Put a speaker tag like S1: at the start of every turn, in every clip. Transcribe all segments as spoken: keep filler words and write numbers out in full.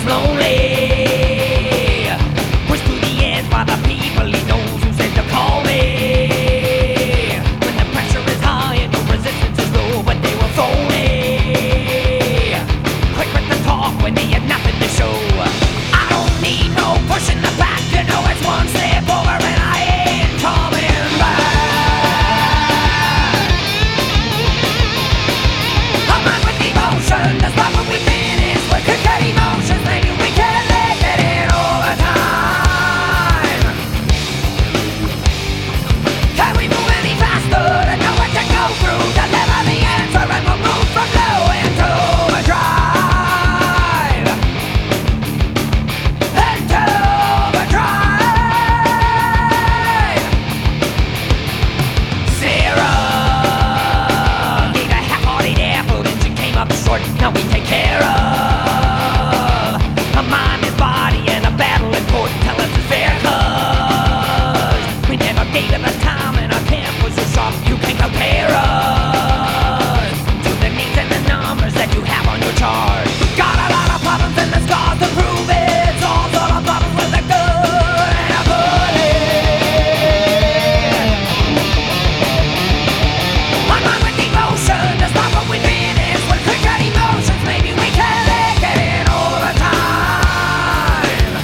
S1: is lonely. Pushed to the edge by the people he knows who said to call me. When the pressure is high and your resistance is low, but they were phony. Quick with the talk when they had nothing to show. I don't need no pushing the back, you know it's one step over and I ain't coming back. I'm on with emotion, that's not what we finish. We could get emotions, maybe we can let it in over time. Can we move any faster to know what to go through? Deliver the answer and we'll move from low into overdrive. Into overdrive. Sarah gave a half-hearted effort and she came up short. Now we take care of a mind, his body, and a battle in court. Tell us it's fair, cause we never gave it the time and our camp was so sharp you can't compare us to the names and the numbers that you have on your chart. Got a lot of problems and the scars to prove it. Solves all our problems with a good and a bullet. I'm on with emotion, that's not what we finish. With quick and emotions, maybe we can let it in over time.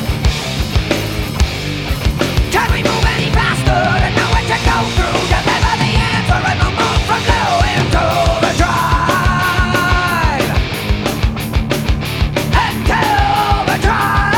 S1: Can we move any faster to know what to go through? Deliver the answer and we'll move from low into overdrive. Into overdrive.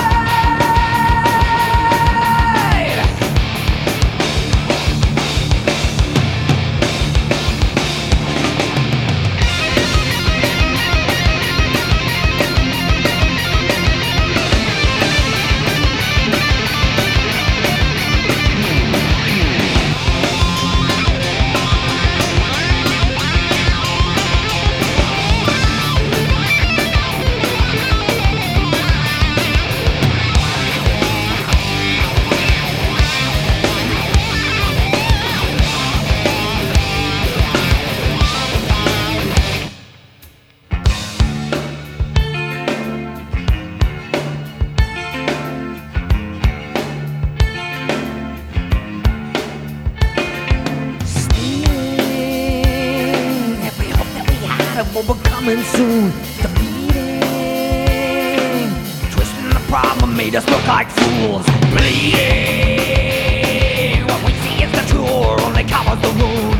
S1: Stealing every hope that we had of what we're coming soon. Defeating, twisting the problem made us look like fools. Bleeding, what we see is the truth, only covers the wound.